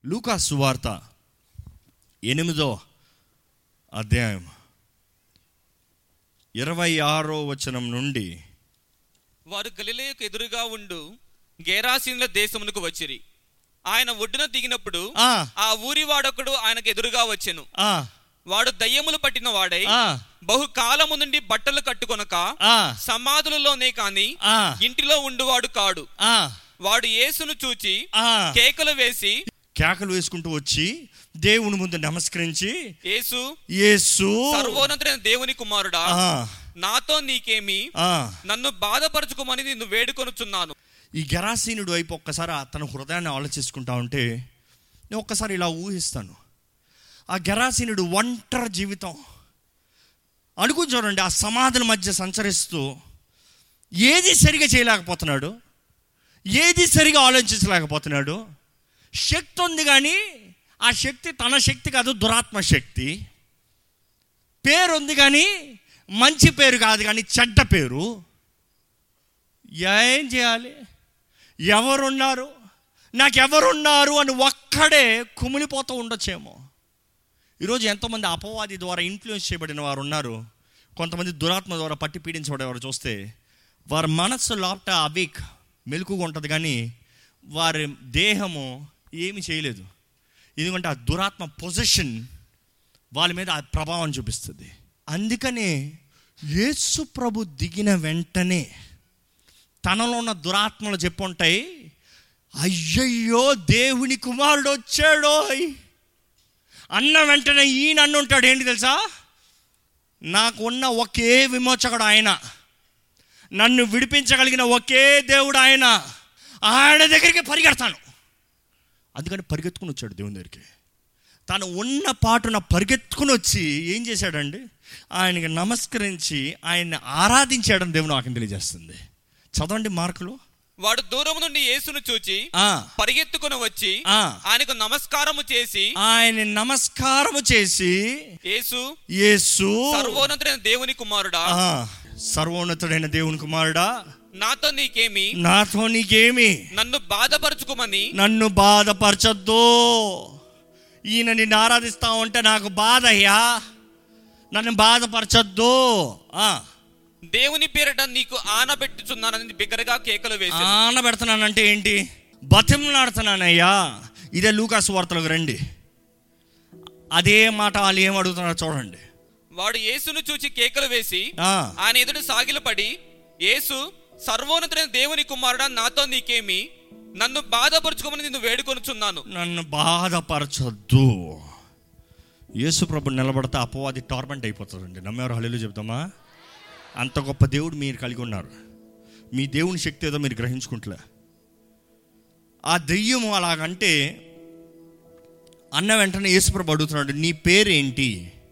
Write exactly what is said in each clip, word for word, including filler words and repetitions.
లూకా సువార్త ఎనిమిదో అధ్యాయం ఇరవై ఆరో వచనం నుండి, వారు గలిలయకు ఎదురుగా ఉండు గెరాసీనుల దేశమునకు వచ్చిరి. ఆయన ఒడ్డున దిగినప్పుడు ఆ ఊరి వాడొకడు ఆయనకు ఎదురుగా వచ్చెను. వాడు దయ్యములు పట్టిన వాడై బహుకాలము నుండి బట్టలు కట్టుకొనక సమాధులలోనే కాని ఇంటిలో ఉండువాడు కాడు. వాడు యేసును చూచి కేకలు వేసి కేకలు వేసుకుంటూ వచ్చి దేవుని ముందు నమస్కరించి, యేసు యేసు సర్వోన్నతుడైన దేవుని కుమారుడా, నాతో నీకేమి, నన్ను బాధపరచుకోమని నిన్ను వేడుకొనుచున్నాను. ఈ గెరాసీనుడు వైపు ఒక్కసారి తన హృదయాన్ని ఆలోచించుకుంటా ఉంటే నేను ఒక్కసారి ఇలా ఊహిస్తాను. ఆ గెరాసీనుడు ఒంటరి జీవితం అనుకుని చూడండి. ఆ సమాధుల మధ్య సంచరిస్తూ ఏది సరిగా చేయలేకపోతున్నాడు, ఏది సరిగా ఆలోచించలేకపోతున్నాడు. శక్తి ఉంది కానీ ఆ శక్తి తన శక్తి కాదు, దురాత్మ శక్తి. పేరు ఉంది కానీ మంచి పేరు కాదు, కానీ చెడ్డ పేరు. ఏం చేయాలి, ఎవరున్నారు, నాకెవరున్నారు అని ఒక్కడే కుమిలిపోతూ ఉండొచ్చేమో. ఈరోజు ఎంతోమంది అపవాది ద్వారా ఇన్ఫ్లుయెన్స్ చేయబడిన వారు ఉన్నారు. కొంతమంది దురాత్మ ద్వారా పట్టి పీడించబడేవారు చూస్తే వారి మనస్సు లోపట అవేక్ మెలకుగా ఉంటుంది, కానీ వారి దేహము ఏమి చేయలేదు. ఎందుకంటే ఆ దురాత్మ పొజిషన్ వాళ్ళ మీద ఆ ప్రభావం చూపిస్తుంది. అందుకనే యేసు ప్రభు దిగిన వెంటనే తనలో ఉన్న దురాత్మలు చెప్పుంటాయి, అయ్యయ్యో దేవుని కుమారుడు వచ్చాడో అన్న వెంటనే ఈయన అన్నుంటాడు, ఏంటి తెలుసా, నాకు ఉన్న ఒకే విమోచకుడు ఆయన, నన్ను విడిపించగలిగిన ఒకే దేవుడు ఆయన, ఆయన దగ్గరికి పరిగెడతాను. అందుకని పరిగెత్తుకుని వచ్చాడు దేవుని దగ్గరికి. తను ఉన్న పాటున పరిగెత్తుకుని వచ్చి ఏం చేశాడండి, ఆయనకి నమస్కరించి ఆయన్ని ఆరాధించాడని దేవుని వాక్యం తెలియజేస్తుంది. చదవండి మార్కులు. వాడు దూరం నుండి యేసును చూచి పరిగెత్తుకుని వచ్చి ఆయనకు నమస్కారము చేసి ఆయన నమస్కారము చేసి యేసు యేసు సర్వోన్నతుడైన దేవుని కుమారుడా, సర్వోన్నతుడైన దేవుని కుమారుడా, నాతో నీకేమి, నాతో నీకేమి, నన్ను బాధపరచుకోమని, నన్ను బాధపరచొద్దు. ఈయన నిన్ను ఆరాధిస్తా ఉంటే నాకు బాధ అయ్యా, నన్ను బాధపరచొద్దు. దేవుని పేరట నీకు ఆనబెట్టుచున్నానని బిగ్గరగా కేకలు వేసి. ఆనబెడుతున్నానంటే ఏంటి, బతిమలాడుతున్నానయ్యా. ఇదే లూకా సువార్తలోకి రండి, అదే మాట వాళ్ళు ఏం అడుగుతున్నారో చూడండి. వాడు యేసును చూచి కేకలు వేసి ఆయన ఎదుట సాగిలపడి, యేసు సర్వోన్నతుడైన దేవుని కుమారుడా, నాతో నీకేమి, నన్ను బాధపరచుకోమని నిన్ను వేడుకొనుచున్నాను. నన్ను బాధపరచొద్దు. యేసు ప్రభు నిలబడితే అపవాది టార్మెంట్ అయిపోతుందండి. నమ్మేవారు హల్లెలూయా చెప్తామా? అంత గొప్ప దేవుడు మీరు కలిగి ఉన్నారు. మీ దేవుని శక్తి ఏదో మీరు గ్రహించుకుంటలే. ఆ దెయ్యము అలాగంటే అన్న వెంటనే యేసు ప్రభు అడుగుతున్నాడు, నీ పేరేంటి,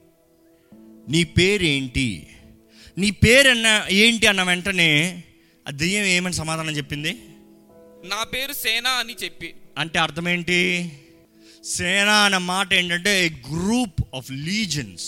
నీ పేరేంటి, నీ పేరు అన్న ఏంటి అన్న వెంటనే ఆ దెయ్యం ఏమని సమాధానం చెప్పింది, నా పేరు సేన అని చెప్పి. అంటే అర్థం ఏంటి, సేన అన్న మాట ఏంటంటే గ్రూప్ ఆఫ్ లీజన్స్.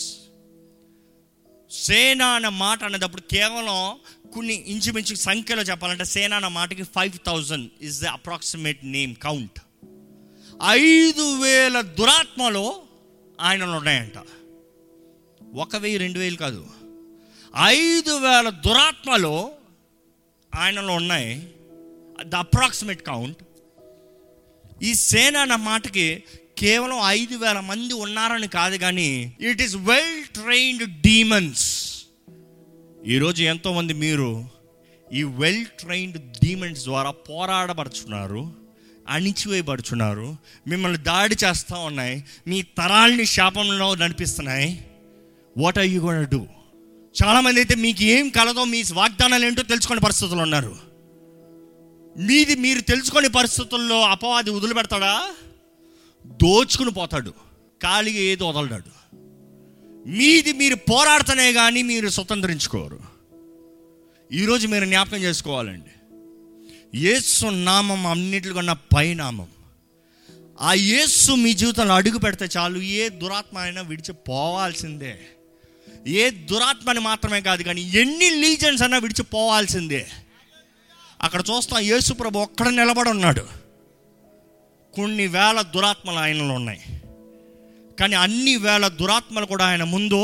సేన అన్న మాట అనేటప్పుడు కేవలం కొన్ని ఇంచుమించు సంఖ్యలో చెప్పాలంటే సేన అన్న మాటకి five thousand is the approximate name count. ఐదు వేల దురాత్మలు ఆయనలో ఉన్నాయంట. ఒక వెయ్యి రెండు వేలు కాదు, ఐదు వేల దురాత్మలు ఆయనలో ఉన్నాయి. The approximate count. ఈ సేన అన్న మాటకి కేవలం ఐదు వేల మంది ఉన్నారని కాదు, కానీ it is well trained demons. ఈరోజు ఎంతోమంది మీరు ఈ వెల్ ట్రైన్డ్ డీమన్స్ ద్వారా పోరాడబడుచున్నారు, అణిచివేయబడుచున్నారు, మిమ్మల్ని దాడి చేస్తూ ఉన్నాయి, మీ తరాల్ని శాపంలో నడిపిస్తున్నాయి. What are you gonna do? చాలామంది అయితే మీకు ఏం కలదో, మీ వాగ్దానాలు ఏంటో తెలుసుకునే పరిస్థితుల్లో ఉన్నారు. మీది మీరు తెలుసుకునే పరిస్థితుల్లో అపవాది వదిలిపెడతాడా? దోచుకుని పోతాడు, ఖాళీగా ఏది వదలడాడు. మీది మీరు పోరాడుతనే కానీ మీరు స్వతంత్రించుకోరు. ఈరోజు మీరు జ్ఞాపకం చేసుకోవాలండి, యేసు నామం అన్నిటికన్నా పైనామం. ఆ యేసు మీ జీవితంలో అడుగు పెడితే చాలు, ఏ దురాత్మ అయినా విడిచిపోవాల్సిందే. ఏ దురాత్మని మాత్రమే కాదు, కానీ ఎన్ని లీజన్స్ అయినా విడిచిపోవాల్సిందే. అక్కడ చూస్తాం యేసు ప్రభు ఒక్కడ నిలబడి ఉన్నాడు. కొన్ని వేల దురాత్మలు ఆయనలో ఉన్నాయి. కానీ అన్ని వేల దురాత్మలు కూడా ఆయన ముందు,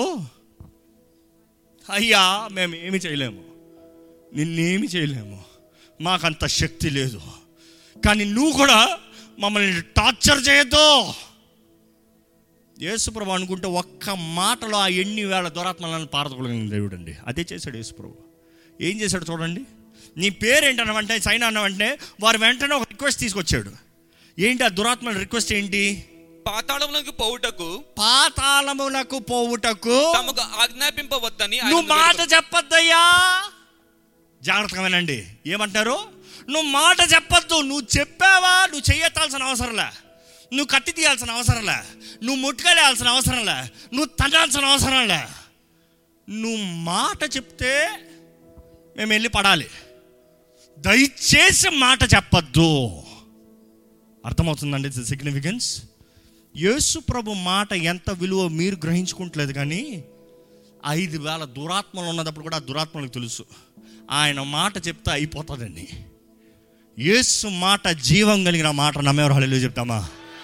అయ్యా మేము ఏమి చేయలేము, నిన్నేమి చేయలేము, మాకంత శక్తి లేదు, కానీ నువ్వు కూడా మమ్మల్ని టార్చర్ చేయొద్దు. యేసుప్రభు అనుకుంటే ఒక్క మాటలో ఆ ఎన్ని వేల దురాత్మలను పారదగలిగిన దేవుడు అండి. అదే చేశాడు యేసుప్రభు. ఏం చేశాడు చూడండి. నీ పేరేంటన్నవంటే సైన్ అన్నవంటే వారు వెంటనే ఒక రిక్వెస్ట్ తీసుకొచ్చాడు. ఏంటి ఆ దురాత్మల రిక్వెస్ట్ ఏంటి? పాతాళమునకు పోవుటకు పాతాళమునకు పోవుటకు తమకు ఆజ్ఞాపింపవద్దని. నువ్వు మాట చెప్పొద్దయ్యా. జాగ్రత్తగా వినండి. ఏమంటారు? నువ్వు మాట చెప్పొద్దు. నువ్వు చెప్పావా, నువ్వు చెయ్యెత్తాల్సిన అవసరంలే, నువ్వు కత్తి తీయాల్సిన అవసరంలే, నువ్వు ముట్టుకెళ్ళాల్సిన అవసరంలే, నువ్వు తనాల్సిన అవసరంలే. నువ్వు మాట చెప్తే మేము వెళ్ళి పడాలి. దయచేసి మాట చెప్పద్దు. అర్థమవుతుందండి సిగ్నిఫికెన్స్? యేసు ప్రభు మాట ఎంత విలువ మీరు గ్రహించుకుంటలేదు. కానీ ఐదు వేల దురాత్మలు ఉన్నప్పుడు కూడా ఆ దురాత్మలకు తెలుసు ఆయన మాట చెప్తే అయిపోతుందండి. యేసు మాట జీవం కలిగిన మాట. నమ్మేవారు హల్లెలూయా చెప్తామా?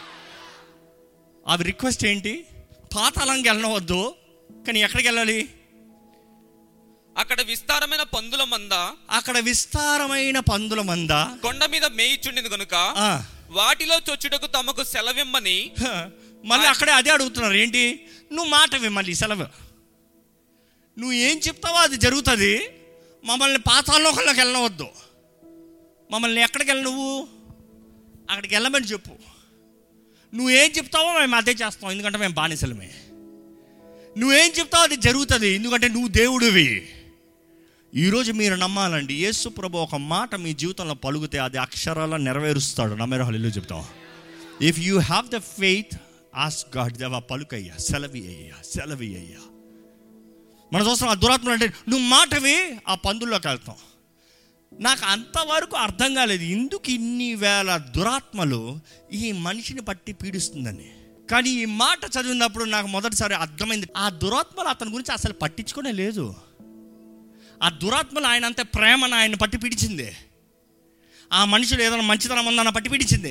అవి రిక్వెస్ట్ ఏంటి? పాతాళంకి వెళ్ళవద్దు, కానీ ఎక్కడికి వెళ్ళాలి? అక్కడ విస్తారమైన పందుల మంద, అక్కడ విస్తారమైన పందుల మంద కొండ మీద మేయిచుండింది కనుక వాటిలో చొచ్చుటకు తమకు సెలవిమ్మని. మళ్ళీ అక్కడే అదే అడుగుతున్నారు. ఏంటి? నువ్వు మాటవి, మళ్ళీ సెలవు. నువ్వు ఏం చెప్తావో అది జరుగుతుంది. మమ్మల్ని పాతాళంలోకి వెళ్ళవద్దు. మమ్మల్ని ఎక్కడికి వెళ్ళ, నువ్వు అక్కడికి వెళ్ళమని చెప్పు. నువ్వేం చెప్తావో మేము అదే చేస్తాం, ఎందుకంటే మేము బానిసలమే. నువ్వేం చెప్తావో అది జరుగుతుంది, ఎందుకంటే నువ్వు దేవుడివి. ఈరోజు మీరు నమ్మాలండి, యేసు ప్రభు ఒక మాట మీ జీవితంలో పలుకుతే అది అక్షరాల నెరవేరుస్తాడు. నమ్మేరు హల్లెలూయా చెప్తాం. If you have the faith, ask God, దేవా పలుకయ్యా, సెలవి అయ్యా, సెలవి అయ్యా. మనం చూస్తాం ఆ దురాత్మలు అంటే నువ్వు మాటవి, ఆ పందుల్లోకి వెళ్తాం. నాకు అంతవరకు అర్థం కాలేదు ఎందుకు ఇన్ని వేల దురాత్మలు ఈ మనిషిని పట్టి పీడిస్తుందని. కానీ ఈ మాట చదివినప్పుడు నాకు మొదటిసారి అర్థమైంది, ఆ దురాత్మలు అతని గురించి అసలు పట్టించుకునే లేదు. ఆ దురాత్మలు ఆయన అంతే ప్రేమను ఆయన పట్టి పీడించింది. ఆ మనుషులు ఏదైనా మంచితనం ఉందన్న పట్టి పీడించింది.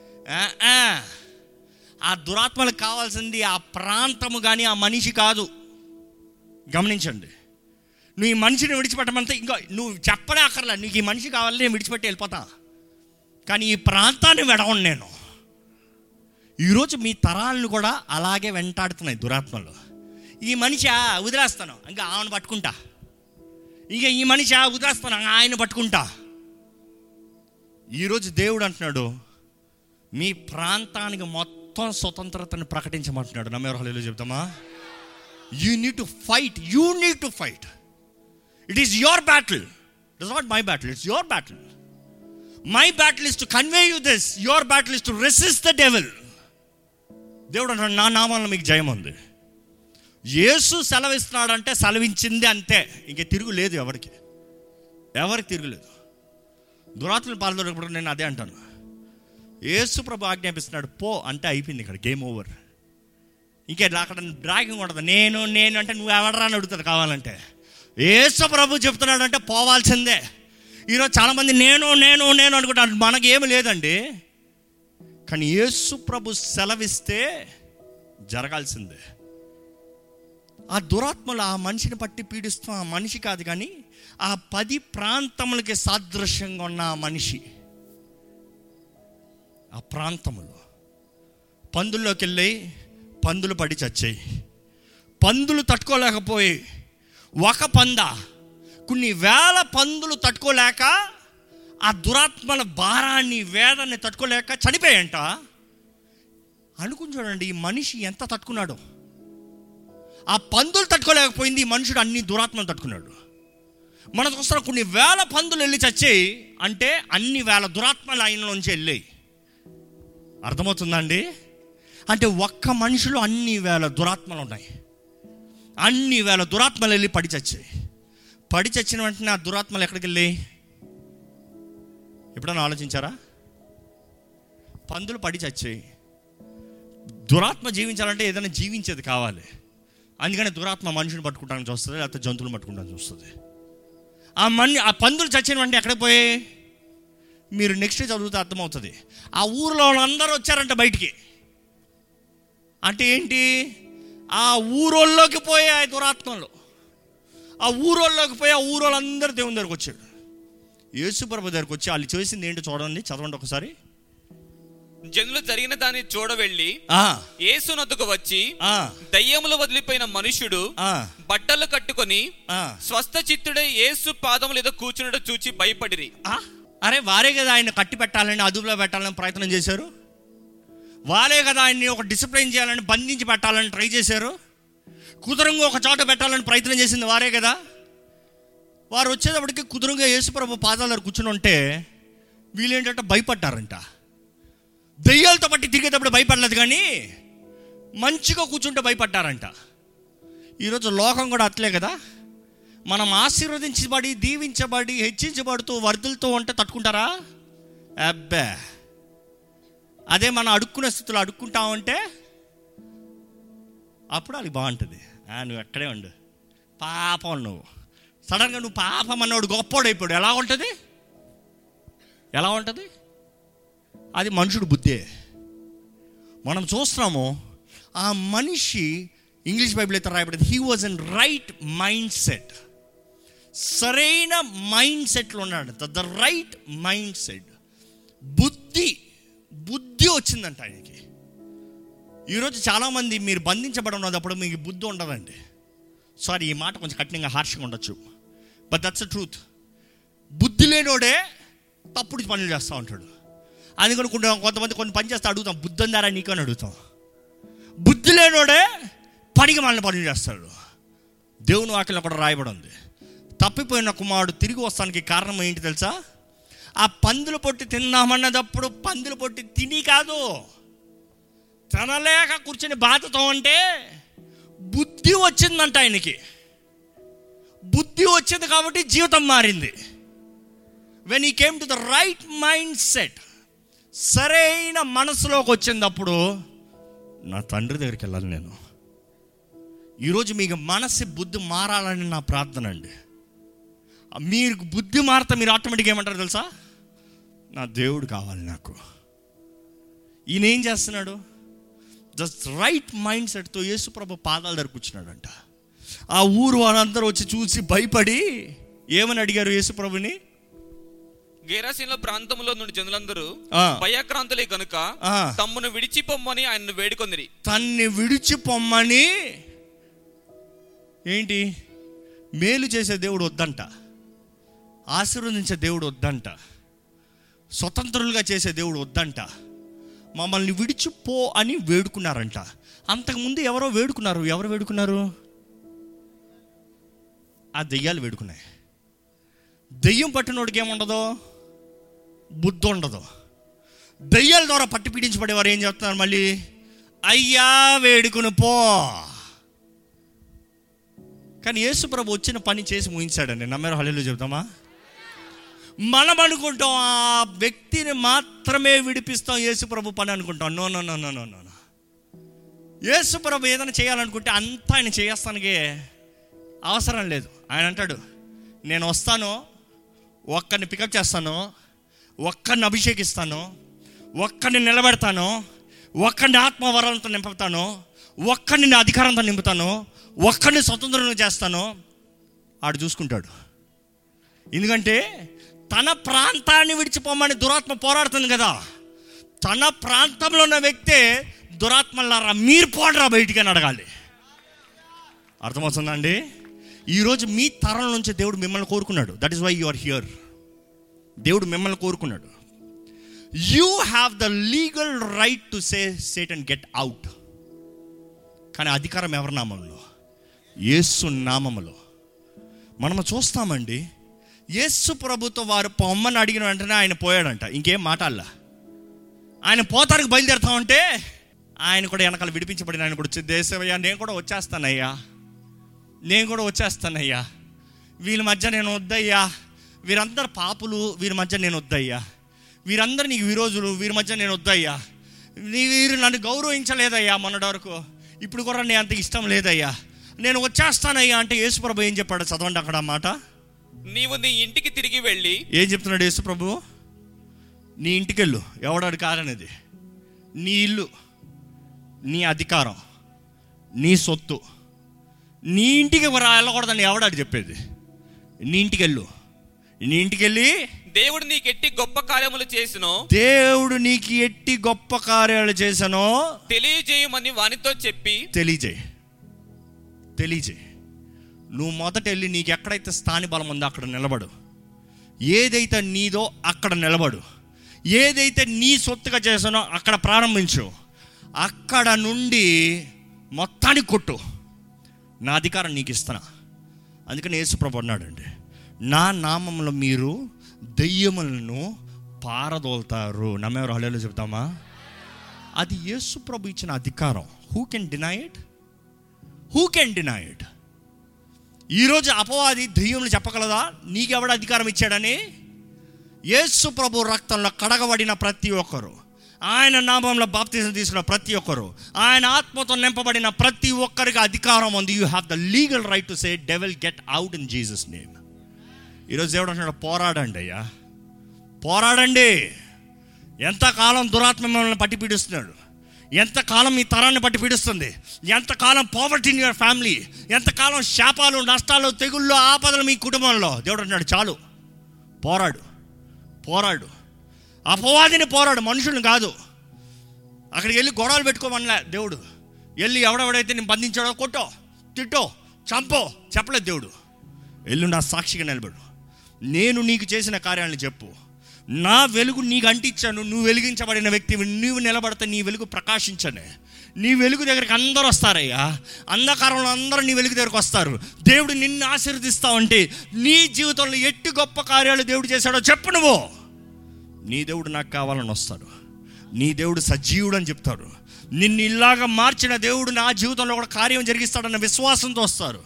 ఆ దురాత్మలకు కావాల్సింది ఆ ప్రాంతము కానీ ఆ మనిషి కాదు. గమనించండి. నువ్వు ఈ మనిషిని విడిచిపెట్టమంటే ఇంకా నువ్వు చెప్పడే అక్కర్లే, నీకు ఈ మనిషి కావాలి, నేను విడిచిపెట్టి వెళ్ళిపోతా, కానీ ఈ ప్రాంతాన్ని వెడవను నేను. ఈరోజు మీ తరాలను కూడా అలాగే వెంటాడుతున్నాయి దురాత్మలు. ఈ మనిషి వదిలేస్తాను, ఇంకా ఆమెను పట్టుకుంటా, ఇక ఈ మనిషి వదిలేస్తాను, ఆయన పట్టుకుంటా. ఈరోజు దేవుడు అంటున్నాడు, మీ ప్రాంతానికి మొత్తం స్వతంత్రతను ప్రకటించమంటున్నాడు. నమ్మేవారు హల్లెలూయా చెప్తామా? You need to fight, you need to fight. It is your battle. It is not my battle. It's your battle. My battle is to convey you this. Your battle is to resist the devil. దేవుడు అంటాడు, నా నామంలో మీకు జయం ఉంది. యేసు సెలవిస్తున్నాడంటే సెలవించింది అంతే, ఇంక తిరుగులేదు. ఎవరికి ఎవరికి తిరుగులేదు. దురాత్మలు పాల్గొన్నప్పుడు నేను అదే అంటాను, యేసు ప్రభు ఆజ్ఞాపిస్తున్నాడు పో అంటే అయిపోయింది, ఇక్కడ గేమ్ ఓవర్. ఇంకే అక్కడ డ్రాగింగ్ ఉండదు. నేను నేను అంటే నువ్వు ఎవడరా అని అడుగుతాడు కావాలంటే. యేసు ప్రభు చెప్తున్నాడు అంటే పోవాల్సిందే. ఈరోజు చాలామంది నేను నేను నేను అనుకుంటాను, మనకి ఏమి లేదండి. కానీ యేసు ప్రభు సెలవిస్తే జరగాల్సిందే. ఆ దురాత్మలు ఆ మనిషిని పట్టి పీడిస్తూ, ఆ మనిషి కాదు కానీ ఆ పది ప్రాంతములకి సాదృశ్యంగా ఉన్న ఆ మనిషి, ఆ ప్రాంతములు పందుల్లోకి వెళ్ళి పందులు పడి చచ్చాయి. పందులు తట్టుకోలేకపోయి ఒక పంద కొన్ని వేల పందులు తట్టుకోలేక, ఆ దురాత్మల భారాన్ని వేదాన్ని తట్టుకోలేక చనిపోయాయంట. అనుకుని చూడండి ఈ మనిషి ఎంత తట్టుకున్నాడో. ఆ పందులు తట్టుకోలేకపోయింది, ఈ మనుషుడు అన్ని దురాత్మలు తట్టుకున్నాడు. మనం చూస్తున్నాం కొన్ని వేల పందులు వెళ్ళి చచ్చాయి అంటే అన్ని వేల దురాత్మలు ఆయనలోంచి వెళ్ళాయి. అర్థమవుతుందండి? అంటే ఒక్క మనిషిలో అన్ని వేల దురాత్మలు ఉన్నాయి. అన్ని వేల దురాత్మలు వెళ్ళి పడి చచ్చాయి. పడి చచ్చిన వెంటనే ఆ దురాత్మలు ఎక్కడికి వెళ్ళి, ఎప్పుడైనా ఆలోచించారా? పందులు పడి చచ్చాయి. దురాత్మ జీవించాలంటే ఏదైనా జీవించేది కావాలి. అందుకని దురాత్మ మనుషుని పట్టుకుంటానికి చూస్తుంది, లేకపోతే జంతువులు పట్టుకుంటానికి చూస్తుంది. ఆ మని ఆ పందులు చచ్చిన వెంటనే ఎక్కడికి పోయి, మీరు నెక్స్ట్ చదివితే అర్థమవుతుంది. ఆ ఊరిలో వాళ్ళందరూ వచ్చారంట బయటికి. అంటే ఏంటి? ఆ ఊరోళ్ళలోకి పోయి ఆ దురాత్మలు ఆ ఊరోళ్ళలోకి పోయి ఆ ఊరోళ్ళందరూ దేవుని దగ్గరకు వచ్చాడు. యేసుప్రభు దగ్గరకు వచ్చి వాళ్ళు చేసింది ఏంటో చూడండి, చదవండి ఒకసారి. జనులు జరిగిన దాన్ని చూడవెళ్ళి యేసునొద్దకు వచ్చి దయ్యములు వదిలిపోయిన మనుష్యుడు బట్టలు కట్టుకొని స్వస్థ చిత్తుడే యేసు పాదములు ఏదో కూర్చున్నట్టు చూచి భయపడిరి. అరే వారే కదా ఆయన కట్టి పెట్టాలని, అదుపులో పెట్టాలని ప్రయత్నం చేశారు. వారే కదా ఆయన్ని ఒక డిసిప్లైన్ చేయాలని, బంధించి పెట్టాలని ట్రై చేశారు. కుదురుగా ఒక చోట పెట్టాలని ప్రయత్నం చేసింది వారే కదా. వారు వచ్చేటప్పటికి కుదురుగా యేసుప్రభు పాదాల దగ్గర కూర్చుని ఉంటే వీళ్ళు ఏంటంటే భయపడ్డారంట. దెయ్యాలతో పట్టి తిరిగేటప్పుడు భయపడలేదు, కానీ మంచిగా కూర్చుంటే భయపడ్డారంట. ఈరోజు లోకం కూడా అట్లే కదా. మనం ఆశీర్వదించబడి, దీవించబడి, హెచ్చించబడుతూ, వర్ధులతో ఉంటే తట్టుకుంటారా? అబ్బే. అదే మనం అడుక్కునే స్థితిలో అడుక్కుంటా ఉంటే అప్పుడు అది బాగుంటుంది. నువ్వు ఎక్కడే ఉండు, పాపం నువ్వు. సడన్గా నువ్వు పాపం అన్నవాడు గొప్పోడైపోయాడు, ఎలా ఉంటుంది? ఎలా ఉంటుంది? అది మనుషుడు బుద్ధే. మనం చూస్తున్నాము ఆ మనిషి, ఇంగ్లీష్ బైబిల్ అయితే రాయబడింది, he was in right mindset. సరైన మైండ్ సెట్లో ఉన్నాడు. The right mindset. బుద్ధి బుద్ధి వచ్చిందంట ఆయనకి. ఈరోజు చాలామంది మీరు బంధించబడి ఉన్నప్పుడు మీకు బుద్ధి ఉండదండి. సారీ, ఈ మాట కొంచెం కఠినంగా హార్ష్గా ఉండొచ్చు, బట్ దట్స్ ద ట్రూత్. బుద్ధి లేనోడే తప్పుడు పనులు చేస్తూ ఉంటాడు. అని కొనుక్కుంటాం. కొంతమంది కొన్ని పని చేస్తే అడుగుతాం, బుద్ధి ఉందారా నీకు అని అడుగుతాం. బుద్ధి లేనోడే పనికి మాలిన పనులు చేస్తాడు. దేవుని వాక్యంలో కూడా రాయబడి ఉంది, తప్పిపోయిన కుమారుడు తిరిగి వస్తానికి కారణం ఏంటి తెలుసా? ఆ పందులు పొట్టి తిన్నామన్నదప్పుడు పందులు పొట్టి తిని కాదు, తినలేక కూర్చొని బాధతో అంటే బుద్ధి వచ్చిందంట ఆయనకి. బుద్ధి వచ్చింది కాబట్టి జీవితం మారింది. When he came to the right mindset, సరైన మనసులోకి వచ్చినప్పుడు నా తండ్రి దగ్గరికి వెళ్ళాలి నేను. ఈరోజు మీకు మనసు బుద్ధి మారాలని నా ప్రార్థన అండి. మీరు బుద్ధి మారితే మీరు ఆటోమేటిక్గా ఏమంటారు తెలుసా? నా దేవుడు కావాలి నాకు. ఈయన ఏం చేస్తున్నాడు? జస్ట్ రైట్ మైండ్ సెట్తో యేసుప్రభు పాదాల దగ్గర కూర్చున్నాడంట. ఆ ఊరు వాళ్ళందరూ వచ్చి చూసి భయపడి ఏమని అడిగారు యేసుప్రభుని? గెరాసీనుల ప్రాంతంలో నుండి జనులందరూ భయక్రాంతులే గనుక తమ్మును విడిచిపోమ్మని ఆయనను వేడుకొందిరి. తన్ని విడిచిపోమ్మని ఏంటి? మేలు చేసే దేవుడు వద్దంట, ఆశీర్వదించే దేవుడు వద్దంట, స్వతంత్రులుగా చేసే దేవుడు వద్దంట. మమ్మల్ని విడిచిపో అని వేడుకున్నారంట. అంతకుముందు ఎవరో వేడుకున్నారు. ఎవరు వేడుకున్నారు? ఆ దెయ్యాలు వేడుకున్నాయి. దెయ్యం పట్టినోడికి ఏముండదు? బుద్ధి ఉండదు. దెయ్యాల ద్వారా పట్టి పీడించబడేవారు ఏం చెప్తున్నారు మళ్ళీ? అయ్యా వేడుకుని పో. కానీ యేసుప్రభు వచ్చిన పని చేసి ముగించాడండి. నమ్మారు? హల్లెలూయా చెప్తామా? మనం అనుకుంటాం ఆ వ్యక్తిని మాత్రమే విడిపిస్తాం యేసుప్రభు పని అనుకుంటాం. No no no no no no యేసుప్రభు ఏదైనా చేయాలనుకుంటే అంతా ఆయన చేస్తానికి అవసరం లేదు. ఆయన అంటాడు, నేను వస్తాను, ఒక్కరిని పికప్ చేస్తాను, ఒక్కరిని అభిషేకిస్తాను, ఒక్కరిని నిలబెడతాను, ఒక్కరిని ఆత్మవరాలతో నింపుతాను, ఒక్కరిని అధికారంతో నింపుతాను, ఒక్కరిని స్వతంత్రంగా చేస్తాను. ఆడు చూసుకుంటాడు. ఎందుకంటే తన ప్రాంతాన్ని విడిచిపోమని దురాత్మ పోరాడుతుంది కదా. తన ప్రాంతంలో ఉన్న వ్యక్తే దురాత్మలారా మీరు పోడరా బయటికి అని అడగాలి. అర్థమవుతుందా అండి? ఈరోజు మీ తరం నుంచి దేవుడు మిమ్మల్ని కోరుకున్నాడు. That is why you are here. దేవుడు మిమ్మల్ని కోరుకున్నాడు. You have the legal right to say Satan get out. కానీ అధికారం ఎవరి నామంలో? యేసు నామములో. మనము చూస్తామండి, యేసు ప్రభుతో వారు పొమ్మని అడిగిన వెంటనే ఆయన పోయాడంట. ఇంకేం మాట్లాడలా. ఆయన పోతానికి బయలుదేరుతామంటే ఆయన కూడా వెనకాల విడిపించబడిన ఆయన కూడా వచ్చి, దేశమయ్యా నేను కూడా వచ్చేస్తానయ్యా, నేను కూడా వచ్చేస్తానయ్యా, వీళ్ళ మధ్య నేను వద్దయ్యా, వీరందరు పాపులు, వీరి మధ్య నేను వద్దయ్యా, వీరందరూ నీకు విరోధులు, వీరి మధ్య నేను వద్దయ్యా, నీ వీరు నన్ను గౌరవించలేదయ్యా మొన్నటి వరకు, ఇప్పుడు కూడా నేను అంత ఇష్టం లేదయ్యా, నేను వచ్చేస్తానయ్యా అంటే యేసుప్రభు ఏం చెప్పాడు? చదవండి అక్కడ మాట. నీవు నీ ఇంటికి తిరిగి వెళ్ళి. ఏం చెప్తున్నాడు యేసుప్రభు? నీ ఇంటికి వెళ్ళు, ఎవడాడు కాదనేది. నీ ఇల్లు, నీ అధికారం, నీ సొత్తు, నీ ఇంటికి వెళ్ళకూడదని ఎవడాడు చెప్పేది? నీ ఇంటికి వెళ్ళు. నీ ఇంటికి వెళ్ళి దేవుడు నీకు ఎట్టి గొప్ప కార్యములు చేసినో దేవుడు నీకు ఎట్టి గొప్ప కార్యాలు చేసానో తెలియజేయమని వానితో చెప్పి తెలియజేయి తెలియజేయి నువ్వు మొదట వెళ్ళి నీకు ఎక్కడైతే స్థాని బలం ఉందో అక్కడ నిలబడు. ఏదైతే నీదో అక్కడ నిలబడు. ఏదైతే నీ సొత్తుగా చేసానో అక్కడ ప్రారంభించు. అక్కడ నుండి మొత్తానికి కొట్టు. నా అధికారం నీకు ఇస్తున్నా. అందుకని యేసుప్రభు అన్నాడండి, నా నామంలో మీరు దెయ్యములను పారదోలుతారు. నమ్మేవారు హల్లెలూయా చెప్తామా? అది యేసుప్రభు ఇచ్చిన అధికారం. Who can deny it? Who can deny it? ఈరోజు అపవాది దెయ్యములు చెప్పగలదా నీకెవడ అధికారం ఇచ్చాడని? యేసుప్రభు రక్తంలో కడగబడిన ప్రతి ఒక్కరు, ఆయన నామంలో బాప్తిజం తీసుకున్న ప్రతి ఒక్కరు, ఆయన ఆత్మతో నింపబడిన ప్రతి ఒక్కరికి అధికారం ఉంది. You have the legal right to say devil get out in Jesus name. ఈరోజు దేవుడు అంటున్నాడు, పోరాడండి అయ్యా, పోరాడండి. ఎంతకాలం దురాత్మ మిమ్మల్ని పట్టి పీడిస్తున్నాడు, ఎంతకాలం మీ తరాన్ని పట్టి పీడిస్తుంది, ఎంతకాలం పావర్టీ ఇన్ యువర్ ఫ్యామిలీ, ఎంతకాలం శాపాలు, నష్టాలు, తెగుళ్ళు, ఆపదలు మీ కుటుంబంలో. దేవుడు అంటున్నాడు, చాలు, పోరాడు, పోరాడు. అపవాదిని పోరాడు, మనుషుల్ని కాదు. అక్కడికి వెళ్ళి గొడవలు పెట్టుకోమనిలే దేవుడు. వెళ్ళి ఎవడెవడైతే నేను బంధించాడో కొట్టో, తిట్టో, చంపో చెప్పలేదు దేవుడు. వెళ్ళు నా సాక్షిగా నిలబడు, నేను నీకు చేసిన కార్యాలను చెప్పు, నా వెలుగు నీకు అంటించాను, నువ్వు వెలిగించబడిన వ్యక్తివి, నువ్వు నిలబడితే నీ వెలుగు ప్రకాశించనే. నీ వెలుగు దగ్గరికి అందరూ వస్తారయ్యా. అంధకారంలో అందరూ నీ వెలుగు దగ్గరికి వస్తారు. దేవుడు నిన్ను ఆశీర్వదిస్తావంటే నీ జీవితంలో ఎట్టి గొప్ప కార్యాలు దేవుడు చేశాడో చెప్పు. నువ్వు నీ దేవుడు నాకు కావాలని వస్తాడు, నీ దేవుడు సజీవుడు అని చెప్తాడు. నిన్ను ఇలాగా మార్చిన దేవుడు నా జీవితంలో కూడా కార్యం జరిగిస్తాడన్న విశ్వాసంతో వస్తారు.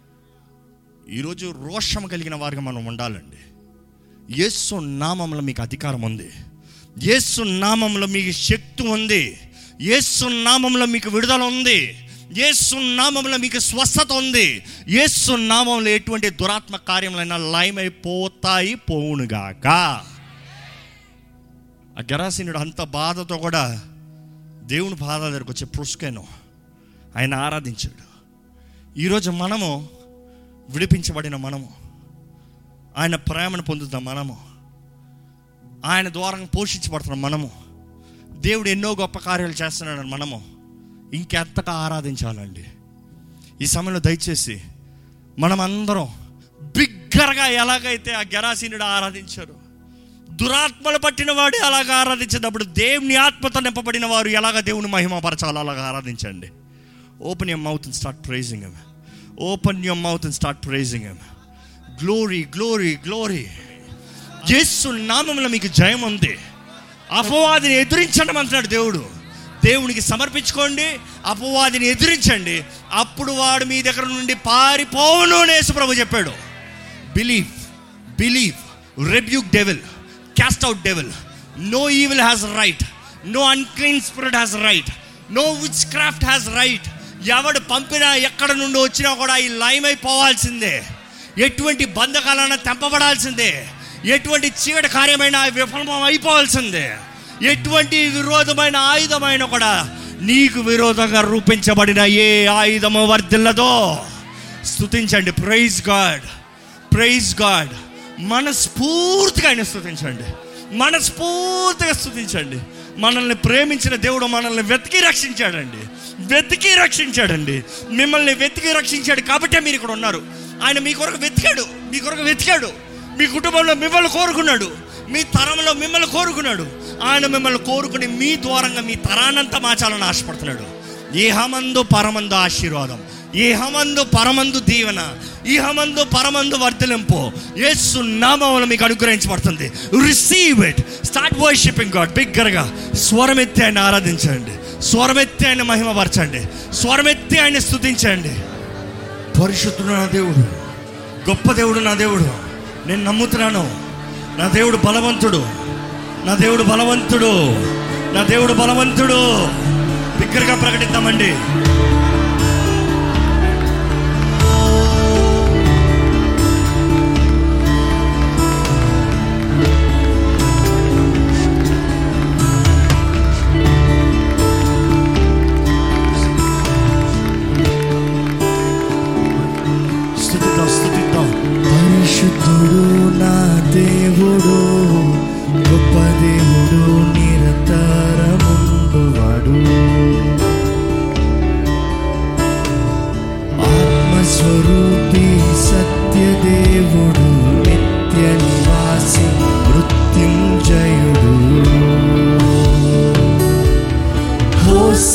ఈరోజు రోషం కలిగిన వారిగా మనం ఉండాలండి. యేసు నామంలో మీకు అధికారం ఉంది, యేసు నామంలో మీకు శక్తి ఉంది, యేసు నామంలో మీకు విడుదల ఉంది, యేసు నామంలో మీకు స్వస్థత ఉంది. యేసు నామంలో ఎటువంటి దురాత్మ కార్యములైనా లయమైపోతాయి, పోవునుగాక. ఆ గెరాసీనుడు అంత బాధతో కూడా దేవుని బాధ దగ్గరకు వచ్చి పుష్కెను ఆయన ఆరాధించాడు. ఈరోజు మనము విడిపించబడిన మనము, ఆయన ప్రేమను పొందుతాం మనము, ఆయన ద్వారా పోషించబడుతున్నాం మనము, దేవుడు ఎన్నో గొప్ప కార్యాలు చేస్తున్నాడని మనము ఇంకెంతగా ఆరాధించాలండి. ఈ సమయంలో దయచేసి మనం అందరం బిగ్గరగా ఎలాగైతే ఆ గెరాసీనుడు ఆరాధించారు, దురాత్మలు పట్టిన వాడు అలాగ ఆరాధించేటప్పుడు దేవుని ఆత్మతో నింపబడిన వారు ఎలాగ దేవుని మహిమపరచాలో అలాగ ఆరాధించండి. Open your mouth and start praising him. Open your mouth and start praising him. Glory glory glory. యేసు నామములో మీకు జయం ఉంది. అపవాదిని ఎదిరించండి అంటున్నాడు దేవుడు. దేవునికి సమర్పించుకోండి, అపవాదిని ఎదిరించండి, అప్పుడు వాడు మీ దగ్గర నుండి పారిపోవును అని యేసు ప్రభు చెప్పాడు. Believe believe rebuke devil, cast out devil. No evil has right, no unclean spirit has right, no witchcraft has right. ఎవడు పంపినా ఎక్కడ నుండి వచ్చినా కూడా ఈ లయమైపోవాల్సిందే. ఎటువంటి బంధకాలైనా తెంపబడాల్సిందే. ఎటువంటి చీకటి కార్యమైనా విఫలం అయిపోవాల్సిందే. ఎటువంటి విరోధమైన ఆయుధమైన కూడా నీకు విరోధంగా రూపించబడిన ఏ ఆయుధము వర్ధిల్లదో. స్తుతించండి. Praise God, praise God. మనస్ఫూర్తిగా ఆయన స్తుతించండి, మనస్ఫూర్తిగా స్తుతించండి. మనల్ని ప్రేమించిన దేవుడు మనల్ని వెతికి రక్షించాడండి, వెతికి రక్షించాడండి. మిమ్మల్ని వెతికి రక్షించాడు కాబట్టే మీరు ఇక్కడ ఉన్నారు. ఆయన మీ కొరకు వెతికాడు, మీ కొరకు వెతికాడు. మీ కుటుంబంలో మిమ్మల్ని కోరుకున్నాడు, మీ తరంలో మిమ్మల్ని కోరుకున్నాడు. ఆయన మిమ్మల్ని కోరుకుని మీ ద్వారంగా మీ తరానంతా మార్చాలని ఆశపడుతున్నాడు. ఇహమందు పరమందు ఆశీర్వాదం, ఇహమందు పరమందు దీవెన, ఇహమందు పరమందు వర్ధలింపు యేసు నామములో మీకు అనుగ్రహించబడుతుంది. Receive it. Start worshiping God. బిగ్గరగా స్వరమెత్తి ఆయన ఆరాధించండి, స్వరమెత్తి ఆయన మహిమపరచండి, స్వరమెత్తి ఆయన స్తుతించండి. పరిశుద్ధుడు నా దేవుడు, గొప్ప దేవుడు నా దేవుడు, నేను నమ్ముతున్నాను. నా దేవుడు బలవంతుడు, నా దేవుడు బలవంతుడు, నా దేవుడు బలవంతుడు. బిగ్గరగా ప్రకటిద్దామండి.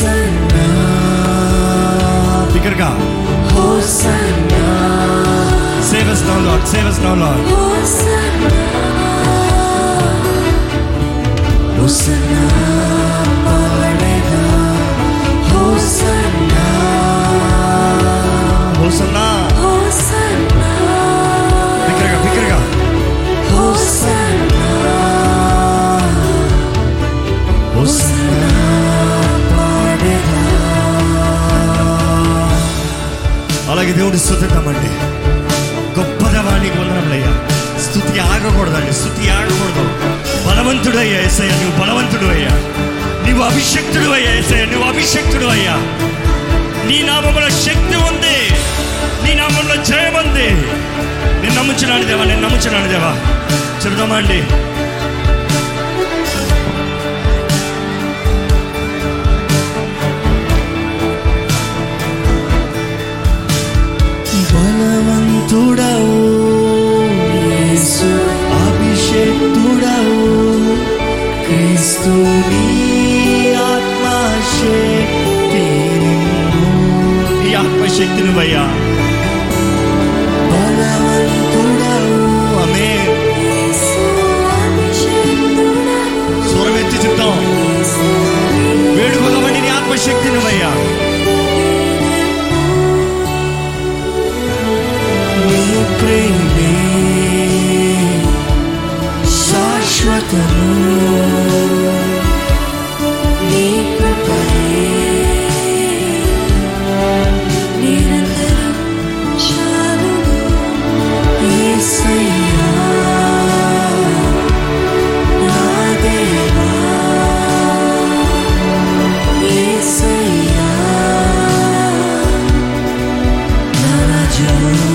హోసన్నా బిగ్గరగా హోసన్నా save us now Lord, save us now Lord. హోసన్నా హోసన్నా పాడేదా హోసన్నా హోసన్నా హోసన్నా బిగ్గరగా బిగ్గరగా హోసన్నా హోసన్నా పాడేదా. అలాగే దేవుడి స్తుతిద్దామండి. గొప్ప దేవానికి వందనములయ్యా. స్తుతి ఆగకూడదండి, స్తుతి ఆగకూడదు. బలవంతుడు అయ్యా యేసయ్య, నువ్వు బలవంతుడు అయ్యా, నువ్వు అభిషక్తుడు అయ్యా యేసయ్య, నువ్వు అభిషక్తుడు అయ్యా. నీ నామములో శక్తి ఉంది, నీ నామంలో జయం ఉంది. నేను నమ్ముచున్నాను దేవా, నేను నమ్ముచున్నాను దేవా. చెబుదామా అండి? బలవంతుడవు యేసు, అభిషేక్తుడవు క్రీస్తు, నీ ఆత్మశక్తి నిండు. నీ ఆత్మశక్తి నువ్వయ్యా. బలవంతుడవు ఆమేన్. యేసు, అభిషేక్తుడవు స్వరమెత్తి చెప్తాం, వేడుకోగబడి నీ ఆత్మశక్తి నువ్వయ్యా. ప్రేమే శాశ్వతము, నీ కృపయే నిరంతరం చాలును. యేసయ్యా నా దేవా, యేసయ్యా నా రాజా.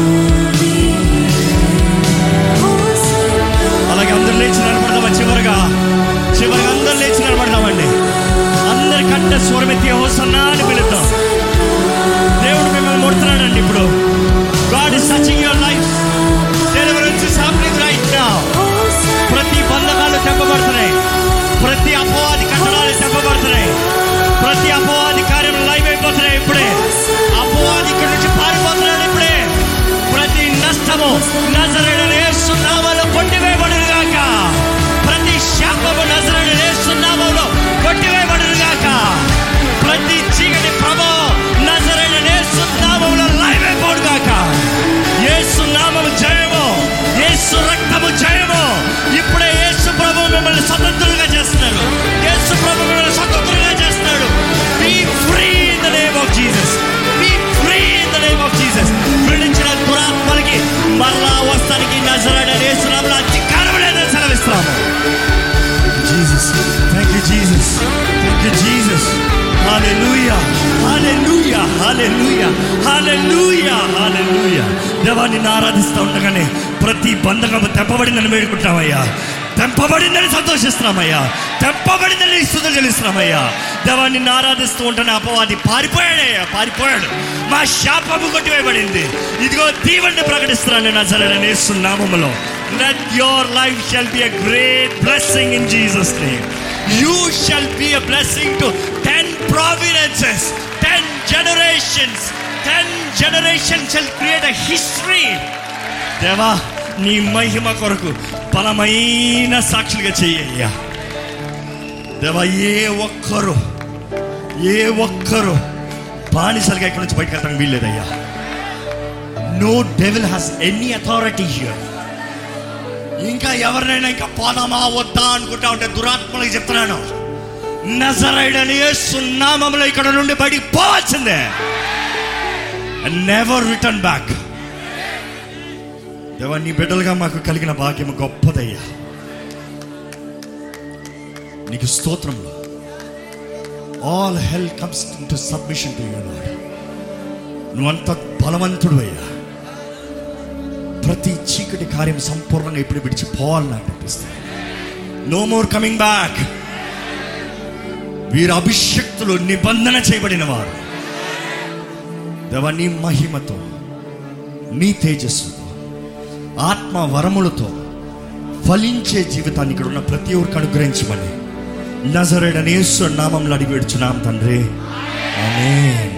అలాగే అందరు లేచి నిలబడదామా? చివరిగా చివరిగా అందరు లేచి నిలబడదామండి. అందరి కంటే స్వరమెత్తి హోసన్నా అని పిలుద్దాం. దేవుడు మిమ్మల్ని ముడుతున్నాడండి ఇప్పుడు. God is touching your life. Deliverance is happening right now. ప్రతి బంధకాలు తెంపబడుతున్నాయి, ప్రతి అపవాది కట్టడాలు తెంపబడుతున్నాయి, ప్రతి అపవాది కార్యం లైవ్ అయిపోతున్నాయి ఇప్పుడే. అపవాది ఇక్కడి నుంచి పారిపోతున్నాడు ఇప్పుడే. ప్రతి నష్టము నజరేయుడైన యేసు నామములో కొట్టివేయబడును గాక. ప్రతి శాపము నజరేయుడైన యేసు నామములో కొట్టివేయబడును గాక. ప్రతి చీకటి ప్రభావం నజరేయుడైన యేసు నామములో లైవ్ అయిపోను గాక. యేసు నామము జయము, యేసు రక్తము జయము. ఇప్పుడే యేసు ప్రభువు మిమ్మల్ని స్వతంత్రులుగా చేస్తున్నారు. యేసు ప్రభువు మిమ్మల్ని స్వతంత్రులుగా చేస్తున్నాడు. Be free in the name of Jesus. Be free in the name of Jesus. విడిచిన దురాత్మలకి మరలా వస్తానికి నజరేయుడైన యేసు నామములో అధికారం లేదని సెలవిస్తున్నాము. Jesus, thank you Jesus, thank you Jesus. హల్లెలూయా, హల్లెలూయా, హల్లెలూయా, హల్లెలూయా, హల్లెలూయా. దేవా నిన్ను ఆరాధిస్తూ ఉండగానే ప్రతి బంధకము తెంపబడిందని వేడుకుంటామయ్యా. తెంపబడిందని సంతోషిస్తున్నామయ్యా. తెంపబడిందని స్తుతులు చెల్లిస్తున్నామయ్యా. దేవా నిన్ను ఆరాధిస్తూ ఉంటేనే అపవాది పారిపోయాడయ్యా, పారిపోయాడు. మా శాపము కొట్టివేయబడింది. ఇదిగో దీవెనని ప్రకటిస్తున్నాను నజరేయుడైన యేసు నామములో. Let your life shall be a great blessing in Jesus' name. You shall be a blessing to ten providences, ten generations. Ten generations shall create a history. దేవా నీ మహిమ కొరకు బలమైన సాక్షులుగా చెయ్యయ్యా. దేవా ఏ ఒక్కరు ఏ ఒక్కరు బానిసలుగా ఇక్కడి నుంచి బయటకు వెళ్ళడానికి వీల్లేదయ్యా. No devil has any authority here. ఇంకా ఎవరినైనా ఇంకా పోదామా వద్దా అనుకుంటా ఉంటే దురాత్మలకు చెప్తున్నాను, నజరేయుడైన యేసు నామములో ఇక్కడ నుండి బయటికి పోవాల్సిందే. Never return back. దేవా నీ బిడ్డలుగా మాకు కలిగిన భాగ్యం గొప్పదయ్యా. నీకు స్తోత్రంలో all hell comes into submission to you Lord. నువ్వంత బలవంతుడు అయ్యా. ప్రతి చీకటి కార్యం సంపూర్ణంగా ఇప్పుడు విడిచిపోవాలని నాకు అనిపిస్తుంది. No more coming back. వీరు అభిషక్తులు, నిబంధన చేయబడిన వారు. దేవా నీ మహిమతో, నీ తేజస్సుతో, ఆత్మ వరములతో ఫలించే జీవితాన్ని ఇక్కడ ఉన్న ప్రతి ఒక్కరికి అనుగ్రహించమని నజరేయుడైన యేసు నామములో అడిగి వేడుచున్నాం తండ్రి, ఆమేన్.